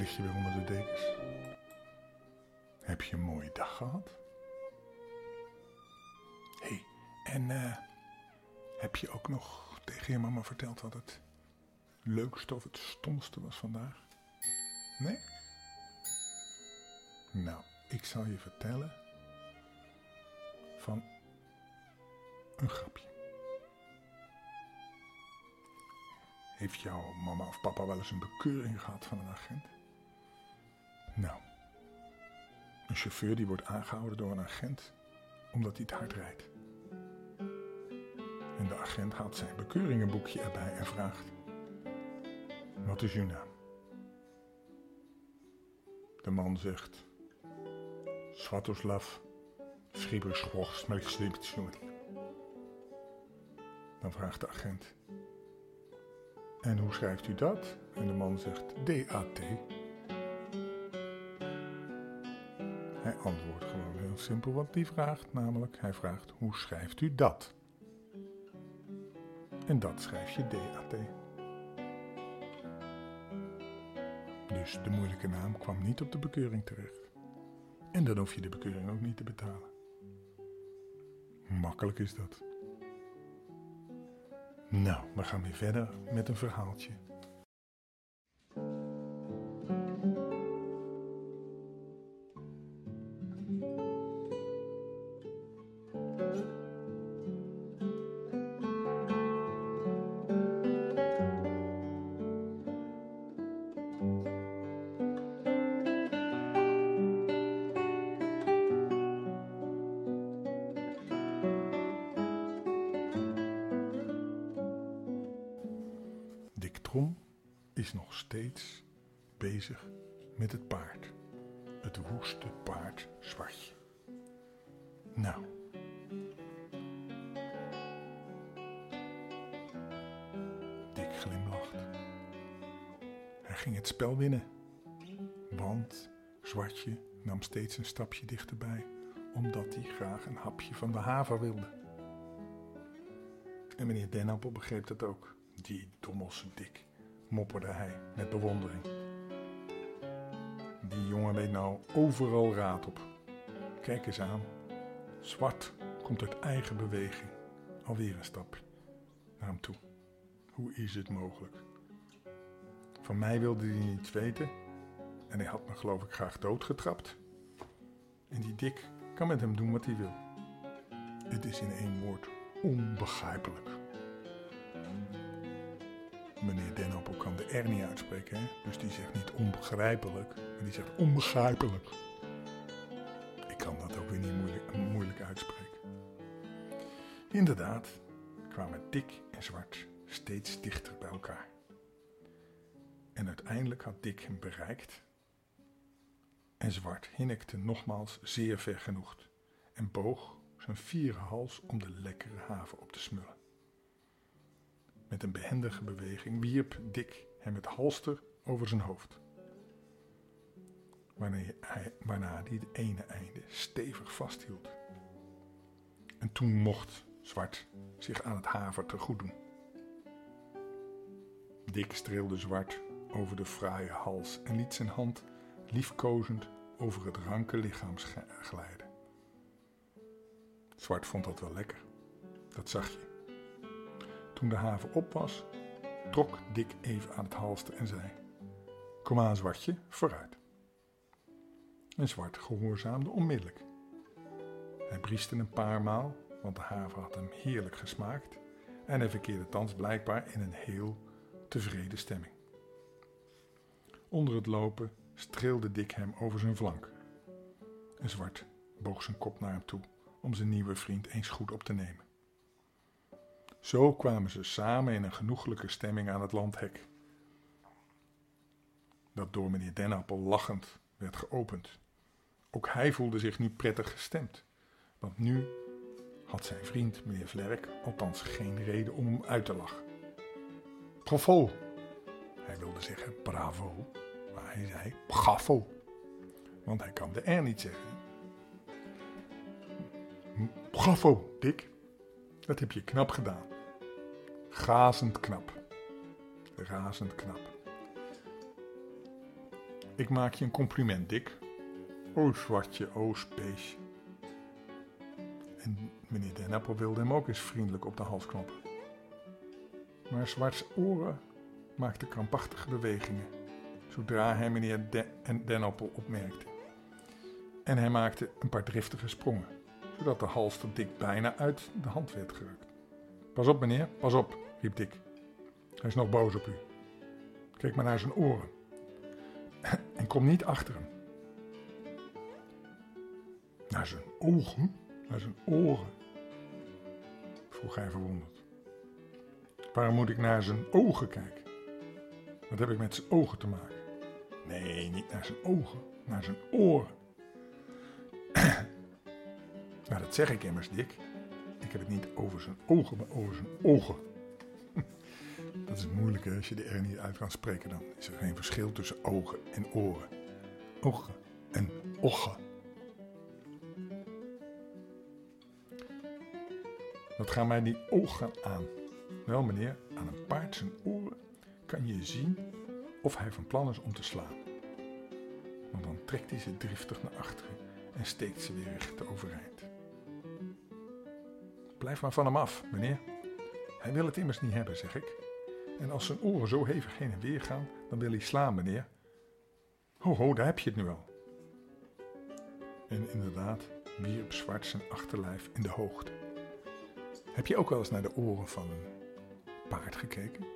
lig je weer onder de dekens? Heb je een mooie dag gehad? Hé, en heb je ook nog tegen je mama verteld wat het leukste of het stomste was vandaag? Nee? Nou, ik zal je vertellen van een grapje. Heeft jouw mama of papa wel eens een bekeuring gehad van een agent? Nou, een chauffeur die wordt aangehouden door een agent omdat hij te hard rijdt. En de agent haalt zijn bekeuringenboekje erbij en vraagt: wat is uw naam? De man zegt: Svatoslav Sriberschwoch-Smelkslimtjoen. Dan vraagt de agent: en hoe schrijft u dat? En de man zegt: D-A-T. Hij antwoordt gewoon heel simpel wat hij vraagt, namelijk hij vraagt: hoe schrijft u dat? En dat schrijf je D-A-T. Dus de moeilijke naam kwam niet op de bekeuring terecht. En dan hoef je de bekeuring ook niet te betalen. Makkelijk is dat. Nou, we gaan weer verder met een verhaaltje. Dick Trom is nog steeds bezig met het paard. Het woeste paard Zwartje. Nou. Dick glimlacht. Hij ging het spel winnen. Want Zwartje nam steeds een stapje dichterbij, omdat hij graag een hapje van de haver wilde. En meneer Dennappel begreep dat ook. Die dommelse Dick, mopperde hij met bewondering. Die jongen weet nou overal raad op. Kijk eens aan. Zwart komt uit eigen beweging. Alweer een stap naar hem toe. Hoe is het mogelijk? Van mij wilde hij niets weten. En hij had me geloof ik graag doodgetrapt. En die Dick kan met hem doen wat hij wil. Het is in één woord onbegrijpelijk. Meneer Dennappel kan de R niet uitspreken, hè? Dus die zegt niet onbegrijpelijk, maar die zegt onbegrijpelijk. Ik kan dat ook weer niet moeilijk uitspreken. Inderdaad kwamen Dick en Zwart steeds dichter bij elkaar. En uiteindelijk had Dick hem bereikt. En Zwart hinnikte nogmaals zeer vergenoegd en boog zijn fiere hals om de lekkere haver op te smullen. Met een behendige beweging wierp Dick hem het halster over zijn hoofd. Waarna hij het ene einde stevig vasthield. En toen mocht Zwart zich aan het haver te goed doen. Dick streelde Zwart over de fraaie hals en liet zijn hand liefkozend over het ranke lichaam glijden. Zwart vond dat wel lekker, dat zag je. Toen de haver op was, trok Dick even aan het halster en zei: kom aan Zwartje, vooruit. En Zwart gehoorzaamde onmiddellijk. Hij brieste een paar maal, want de haver had hem heerlijk gesmaakt en hij verkeerde thans blijkbaar in een heel tevreden stemming. Onder het lopen streelde Dick hem over zijn flank. En Zwart boog zijn kop naar hem toe om zijn nieuwe vriend eens goed op te nemen. Zo kwamen ze samen in een genoeglijke stemming aan het landhek, dat door meneer Dennappel lachend werd geopend. Ook hij voelde zich nu prettig gestemd, want nu had zijn vriend meneer Vlerk althans geen reden om hem uit te lachen. Bravo! Hij wilde zeggen bravo, maar hij zei bravo, want hij kan de R niet zeggen. Bravo, Dick, dat heb je knap gedaan. Razend knap. Razend knap. Ik maak je een compliment, Dick. O Zwartje, o Speesje. En meneer Dennenappel wilde hem ook eens vriendelijk op de hals kloppen. Maar Zwarts oren maakten krampachtige bewegingen, zodra hij meneer Dennenappel opmerkte. En hij maakte een paar driftige sprongen, zodat de halster Dick bijna uit de hand werd gerukt. Pas op meneer, pas op, riep Dick. Hij is nog boos op u. Kijk maar naar zijn oren. En kom niet achter hem. Naar zijn ogen? Naar zijn oren? Vroeg hij verwonderd. Waarom moet ik naar zijn ogen kijken? Wat heb ik met zijn ogen te maken? Nee, niet naar zijn ogen, naar zijn oren. Nou, dat zeg ik immers, Dick. Ik heb het niet over zijn ogen, maar over zijn ogen. Dat is moeilijk, hè? Als je de R niet uit kan spreken, dan is er geen verschil tussen ogen en oren. Ogen en ogen. Wat gaan mij die ogen aan? Wel meneer, aan een paard zijn oren kan je zien of hij van plan is om te slaan. Want dan trekt hij ze driftig naar achteren en steekt ze weer recht overeind. Blijf maar van hem af, meneer. Hij wil het immers niet hebben, zeg ik. En als zijn oren zo hevig heen en weer gaan, dan wil hij slaan, meneer. Ho, ho, daar heb je het nu al. En inderdaad wierp Zwart zijn achterlijf in de hoogte. Heb je ook wel eens naar de oren van een paard gekeken?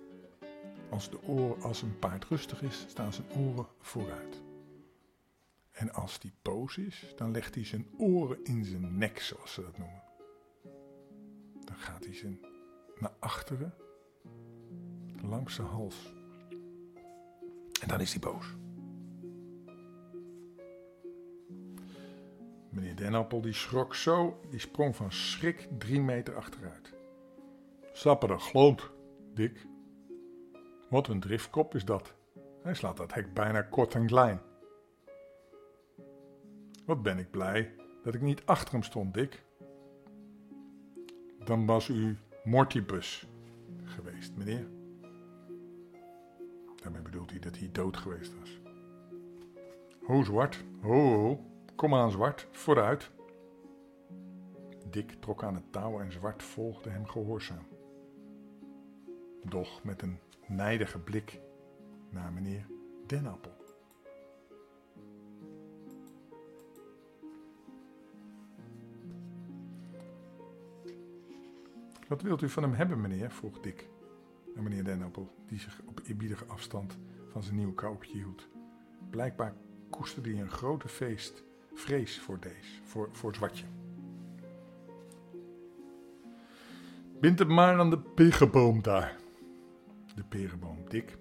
Als een paard rustig is, staan zijn oren vooruit. En als die boos is, dan legt hij zijn oren in zijn nek, zoals ze dat noemen. Dan gaat hij ze naar achteren, langs zijn hals. En dan is hij boos. Meneer Dennenappel die schrok zo, die sprong van schrik 3 meter achteruit. Sappere gloot, Dick. Wat een driftkop is dat. Hij slaat dat hek bijna kort en klein. Wat ben ik blij dat ik niet achter hem stond, Dick. Dan was u Mortibus geweest, meneer. Daarmee bedoelt hij dat hij dood geweest was. Ho, Zwart, ho, ho. Kom aan, Zwart, vooruit. Dick trok aan het touw en Zwart volgde hem gehoorzaam. Doch met een nijdige blik naar meneer Dennenappel. Wat wilt u van hem hebben, meneer? Vroeg Dick aan meneer Dennenappel, die zich op eerbiedige afstand van zijn nieuwe koopje hield. Blijkbaar koesterde hij een grote vrees voor Zwartje. Bind hem maar aan de perenboom daar. De perenboom, Dick.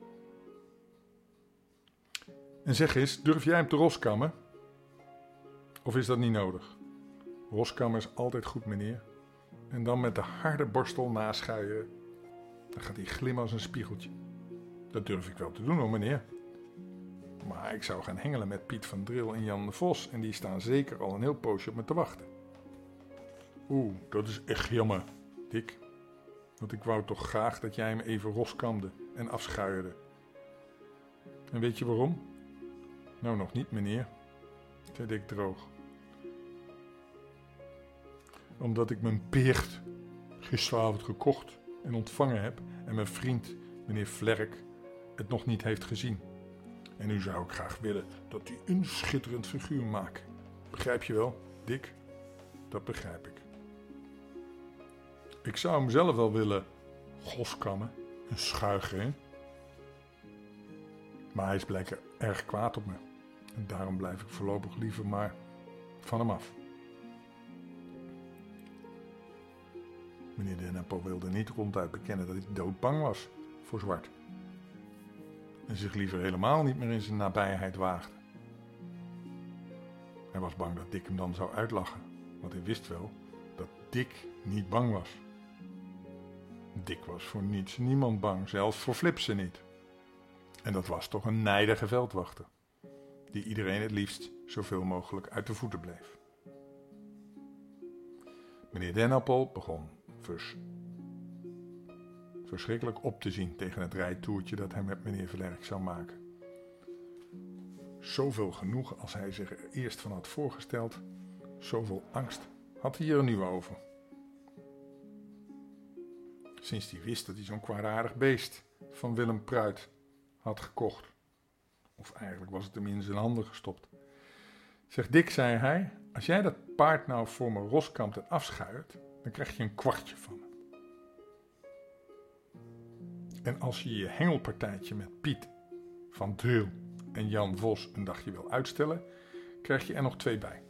En zeg eens, durf jij hem te roskammen? Of is dat niet nodig? Roskammen is altijd goed, meneer. En dan met de harde borstel naschuieren. Dan gaat hij glimmen als een spiegeltje. Dat durf ik wel te doen hoor, meneer. Maar ik zou gaan hengelen met Piet van Dril en Jan de Vos. En die staan zeker al een heel poosje op me te wachten. Oeh, dat is echt jammer, Dick. Want ik wou toch graag dat jij hem even roskamde en afschuierde. En weet je waarom? Nou, nog niet, meneer, zei Dick droog. Omdat ik mijn peert gisteravond gekocht en ontvangen heb en mijn vriend, meneer Vlerk, het nog niet heeft gezien. En nu zou ik graag willen dat hij een schitterend figuur maakt. Begrijp je wel, Dick? Dat begrijp ik. Ik zou hem zelf wel willen goskammen en schuigeren. Maar hij is blijkbaar erg kwaad op me. En daarom blijf ik voorlopig liever maar van hem af. Meneer Dennenappel wilde niet ronduit bekennen dat hij doodbang was voor Zwart. En zich liever helemaal niet meer in zijn nabijheid waagde. Hij was bang dat Dick hem dan zou uitlachen, want hij wist wel dat Dick niet bang was. Dick was voor niets niemand bang, zelfs voor Flipsen niet. En dat was toch een nijdige veldwachter, die iedereen het liefst zoveel mogelijk uit de voeten bleef. Meneer Dennenappel begon verschrikkelijk op te zien tegen het rijtoertje dat hij met meneer Vlerk zou maken. Zoveel genoegen als hij zich er eerst van had voorgesteld, zoveel angst had hij er nu over. Sinds hij wist dat hij zo'n kwaadaardig beest van Willem Pruit had gekocht. Of eigenlijk was het hem in zijn handen gestopt. Zeg Dick, zei hij, als jij dat paard nou voor me roskampt en afschuiert, dan krijg je een kwartje van me. En als je je hengelpartijtje met Piet van Dril en Jan Vos een dagje wil uitstellen, krijg je er nog 2 bij.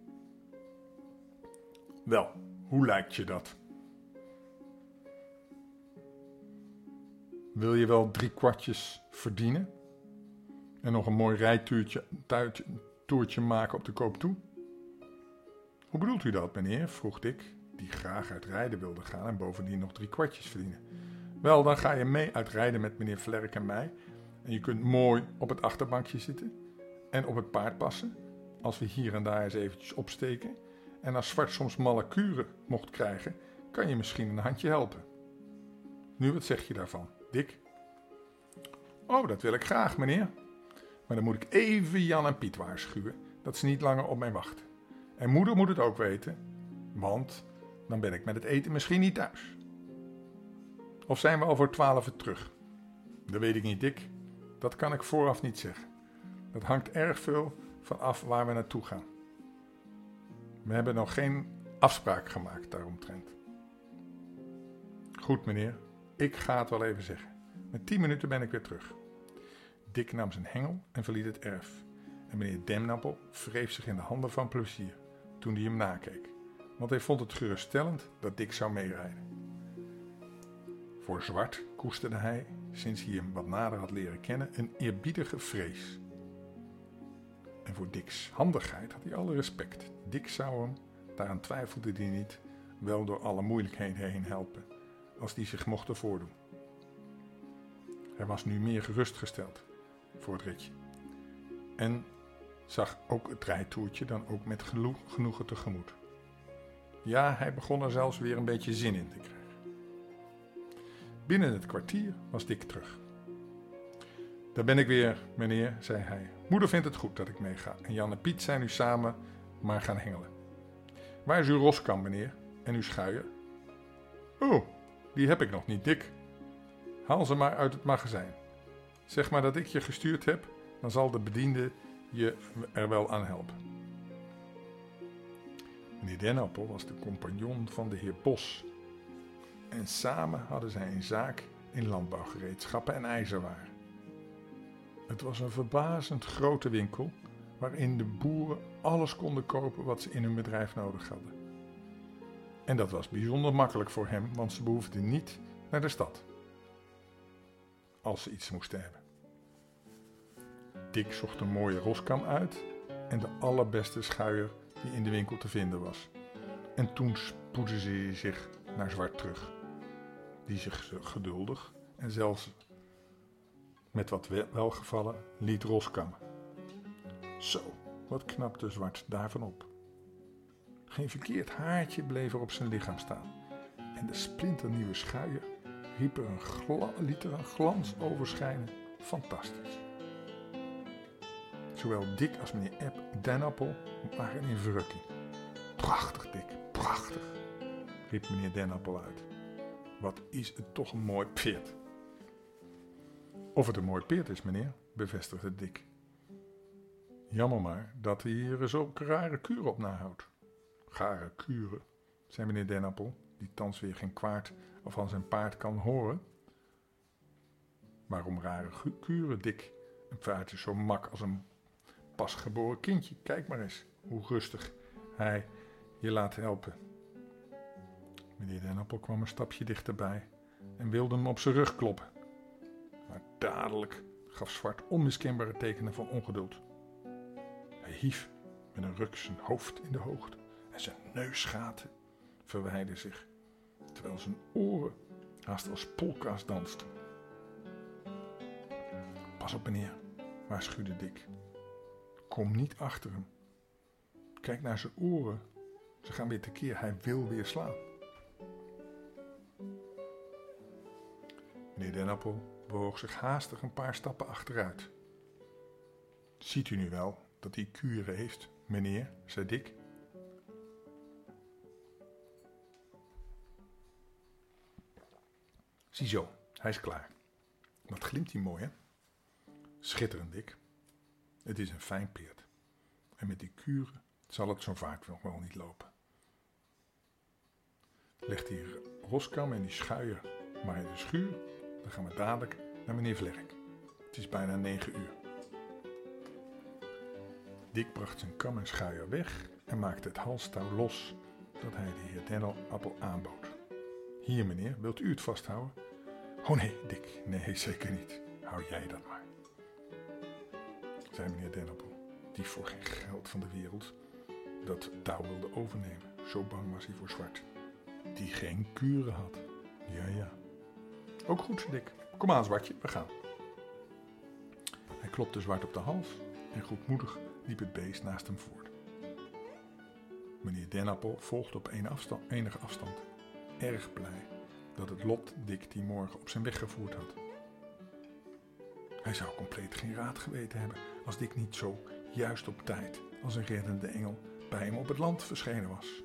Wel, hoe lijkt je dat? Wil je wel 3 kwartjes verdienen? En nog een mooi rijtoertje maken op de koop toe? Hoe bedoelt u dat, meneer? Vroeg Dick, die graag uit rijden wilde gaan en bovendien nog 3 kwartjes verdienen. Wel, dan ga je mee uit rijden met meneer Vlerk en mij. En je kunt mooi op het achterbankje zitten en op het paard passen, als we hier en daar eens eventjes opsteken. En als Zwart soms malle kuren mocht krijgen, kan je misschien een handje helpen. Nu, wat zeg je daarvan, Dick? Oh, dat wil ik graag, meneer. Maar dan moet ik even Jan en Piet waarschuwen dat ze niet langer op mij wachten. En moeder moet het ook weten, want dan ben ik met het eten misschien niet thuis. Of zijn we al voor 12 terug? Dat weet ik niet, Dick. Dat kan ik vooraf niet zeggen. Dat hangt erg veel van af waar we naartoe gaan. We hebben nog geen afspraak gemaakt daaromtrent. Goed, meneer. Ik ga het wel even zeggen. Met 10 minuten ben ik weer terug. Dick nam zijn hengel en verliet het erf. En meneer Demnappel wreef zich in de handen van plezier toen hij hem nakeek. Want hij vond het geruststellend dat Dick zou meerijden. Voor Zwart koesterde hij, sinds hij hem wat nader had leren kennen, een eerbiedige vrees. En voor Dicks handigheid had hij alle respect. Dick zou hem, daaraan twijfelde hij niet, wel door alle moeilijkheden heen helpen, als die zich mochten voordoen. Hij was nu meer gerustgesteld voor het ritje. En zag ook het rijtoertje dan ook met genoegen tegemoet. Ja, hij begon er zelfs weer een beetje zin in te krijgen. Binnen het kwartier was Dick terug. Daar ben ik weer, meneer, zei hij. Moeder vindt het goed dat ik meega en Jan en Piet zijn nu samen maar gaan hengelen. Waar is uw roskam, meneer, en uw schuier? Oh, die heb ik nog niet, Dick. Haal ze maar uit het magazijn. Zeg maar dat ik je gestuurd heb, dan zal de bediende je er wel aan helpen. Meneer Dennappel was de compagnon van de heer Bos. En samen hadden zij een zaak in landbouwgereedschappen en ijzerwaren. Het was een verbazend grote winkel, waarin de boeren alles konden kopen wat ze in hun bedrijf nodig hadden. En dat was bijzonder makkelijk voor hem, want ze behoefden niet naar de stad, als ze iets moesten hebben. Dick zocht een mooie roskam uit en de allerbeste schuier die in de winkel te vinden was. En toen spoedde ze zich naar Zwart terug, die zich geduldig en zelfs met wat welgevallen liet roskammen. Zo, wat knapte Zwart daarvan op. Geen verkeerd haartje bleef er op zijn lichaam staan. En de splinternieuwe schuier liet er een glans overschijnen. Fantastisch. Zowel Dick als meneer Dennappel waren in verrukking. Prachtig, Dick, prachtig, riep meneer Dennappel uit. Wat is het toch een mooi peert. Of het een mooi peert is, meneer, bevestigde Dick. Jammer maar dat hij hier zulke rare kuren op nahoudt. Rare kuren, zei meneer Dennappel, die thans weer geen kwaad van zijn paard kan horen. Waarom rare kuren, Dick? Een paard is zo mak als een pasgeboren kindje. Kijk maar eens hoe rustig hij je laat helpen. Meneer Dennappel kwam een stapje dichterbij en wilde hem op zijn rug kloppen. Maar dadelijk gaf Zwart onmiskenbare tekenen van ongeduld. Hij hief met een ruk zijn hoofd in de hoogte en zijn neusgaten verwijderden zich, terwijl zijn oren haast als polka's dansten. Pas op, meneer, waarschuwde Dick. Kom niet achter hem. Kijk naar zijn oren. Ze gaan weer tekeer. Hij wil weer slaan. Meneer Dennappel bewoog zich haastig een paar stappen achteruit. Ziet u nu wel dat hij kuren heeft, meneer, zei Dick. Ziezo, hij is klaar. Wat glimt hij mooi, hè? Schitterend, Dick. Het is een fijn peerd. En met die kuren zal het zo vaak nog wel niet lopen. Leg die roskam en die schuier maar in de schuur. Dan gaan we dadelijk naar meneer Vlerk. Het is bijna 9 uur. Dick bracht zijn kam en schuier weg en maakte het halstouw los dat hij de heer Dennenappel aanbood. Hier, meneer, wilt u het vasthouden? Oh nee, Dick, nee, zeker niet. Hou jij dat maar, zei meneer Dennenappel, die voor geen geld van de wereld dat touw wilde overnemen. Zo bang was hij voor Zwart, die geen kuren had. Ja. Ook goed, zei Dick. Kom aan, Zwartje, we gaan. Hij klopte Zwart op de hals en goedmoedig liep het beest naast hem voort. Meneer Dennenappel volgde op enige afstand, erg blij dat het lot Dick die morgen op zijn weg gevoerd had. Hij zou compleet geen raad geweten hebben als Dick niet zo juist op tijd als een reddende engel bij hem op het land verschenen was.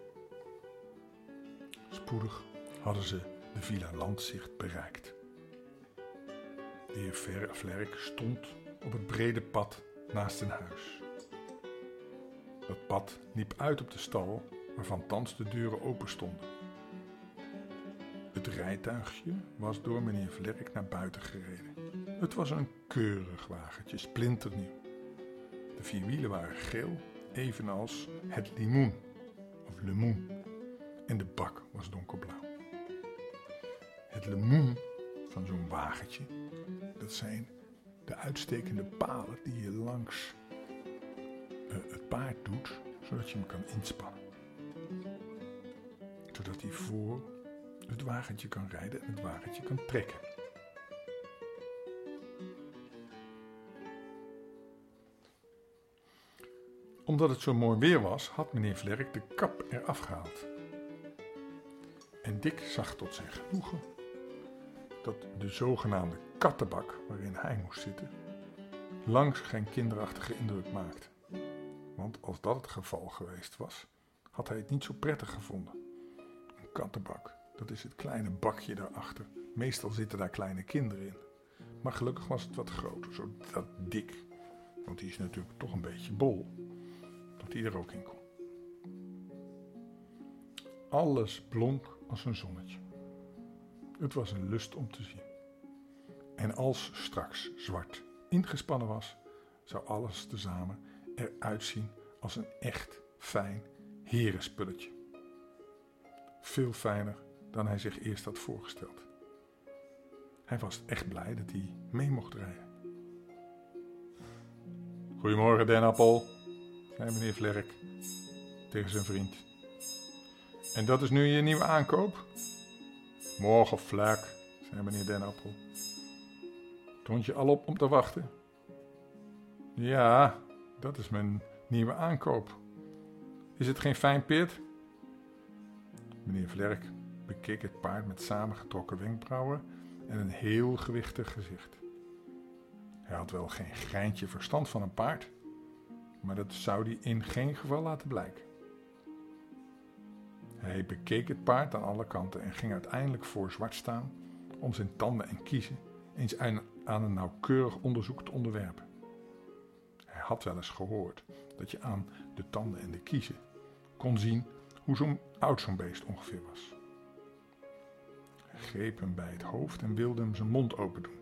Spoedig hadden ze de Villa Landzicht bereikt. De heer Vlerk stond op het brede pad naast zijn huis. Dat pad liep uit op de stal waarvan thans de deuren open stonden. Het rijtuigje was door meneer Vlerk naar buiten gereden. Het was een keurig wagentje, splinternieuw. De 4 wielen waren geel, evenals het limoen of lemoen. En de bak was donkerblauw. Het lemoen van zo'n wagentje, dat zijn de uitstekende palen die je langs het paard doet, zodat je hem kan inspannen. Zodat hij voor het wagentje kan rijden en het wagentje kan trekken. Omdat het zo mooi weer was, had meneer Vlerk de kap eraf gehaald. En Dick zag tot zijn genoegen dat de zogenaamde kattenbak waarin hij moest zitten langs geen kinderachtige indruk maakte. Want als dat het geval geweest was, had hij het niet zo prettig gevonden. Een kattenbak, dat is het kleine bakje daarachter. Meestal zitten daar kleine kinderen in. Maar gelukkig was het wat groter, zodat Dick, want die is natuurlijk toch een beetje bol, dat hij er ook in kon. Alles blonk als een zonnetje. Het was een lust om te zien. En als straks Zwart ingespannen was, zou alles tezamen eruit zien als een echt fijn herenspulletje. Veel fijner dan hij zich eerst had voorgesteld. Hij was echt blij dat hij mee mocht rijden. Goedemorgen, Dennenappel, zei meneer Vlerk tegen zijn vriend. En dat is nu je nieuwe aankoop? Morgen, Vlerk, zei meneer Dennenappel. Stond je al op om te wachten? Ja, dat is mijn nieuwe aankoop. Is het geen fijn peerd? Meneer Vlerk bekeek het paard met samengetrokken wenkbrauwen en een heel gewichtig gezicht. Hij had wel geen greintje verstand van een paard, maar dat zou hij in geen geval laten blijken. Hij bekeek het paard aan alle kanten en ging uiteindelijk voor Zwart staan om zijn tanden en kiezen eens aan een nauwkeurig onderzoek te onderwerpen. Hij had wel eens gehoord dat je aan de tanden en de kiezen kon zien hoe oud zo'n beest ongeveer was. Hij greep hem bij het hoofd en wilde hem zijn mond open doen,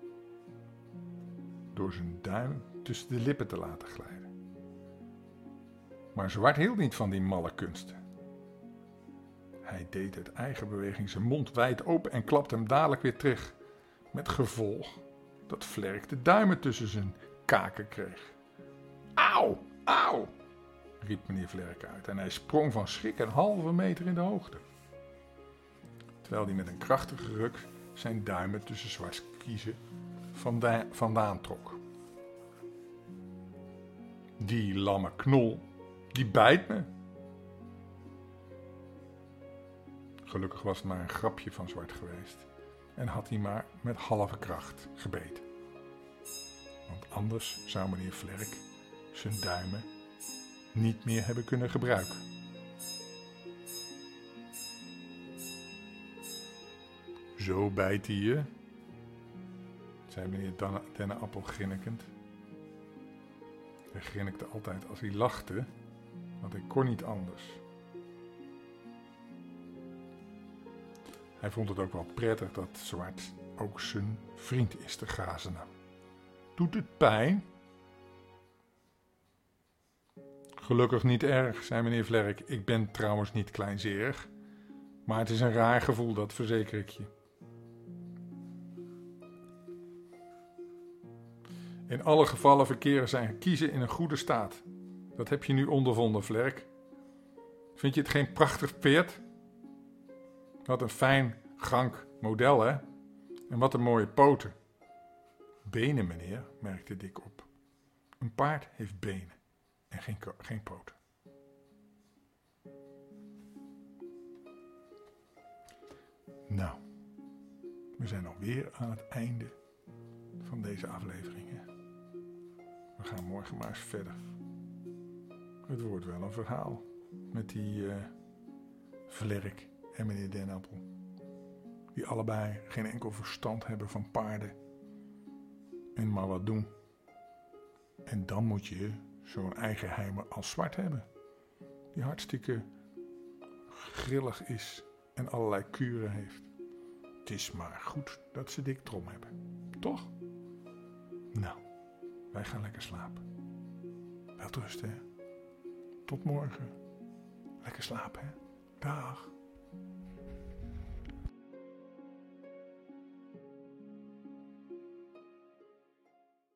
door zijn duim tussen de lippen te laten glijden. Maar Zwart hield niet van die malle kunsten. Hij deed uit eigen beweging zijn mond wijd open en klapte hem dadelijk weer terug, met gevolg dat Vlerk de duimen tussen zijn kaken kreeg. Auw, auw, riep meneer Vlerk uit en hij sprong van schrik een halve meter in de hoogte, terwijl hij met een krachtige ruk zijn duimen tussen Zwarts kiezen vandaan trok. Die lamme knol, die bijt me. Gelukkig was het maar een grapje van Zwart geweest en had hij maar met halve kracht gebeten. Want anders zou meneer Vlerk zijn duimen niet meer hebben kunnen gebruiken. Zo bijt hij je, zei meneer Dennenappel grinnikend. Hij grinnikte altijd als hij lachte, want hij kon niet anders. Hij vond het ook wel prettig dat Zwart ook zijn vriend is te grazen nam. Doet het pijn? Gelukkig niet erg, zei meneer Vlerk. Ik ben trouwens niet kleinzerig, maar het is een raar gevoel, dat verzeker ik je. In alle gevallen verkeren zijn kiezen in een goede staat. Dat heb je nu ondervonden, Vlerk. Vind je het geen prachtig paard? Wat een fijn, gank model, hè? En wat een mooie poten. Benen, meneer, merkte Dick op. Een paard heeft benen en geen poten. Nou, we zijn alweer aan het einde van deze aflevering. Hè? We gaan morgen maar eens verder. Het wordt wel een verhaal met die Vlerk en meneer Dennenappel. Die allebei geen enkel verstand hebben van paarden. En maar wat doen. En dan moet je zo'n eigenheimer als Zwart hebben. Die hartstikke grillig is en allerlei kuren heeft. Het is maar goed dat ze dik trom hebben. Toch? Nou, wij gaan lekker slapen. Welterusten, hè. Tot morgen. Lekker slapen, hè. Dag.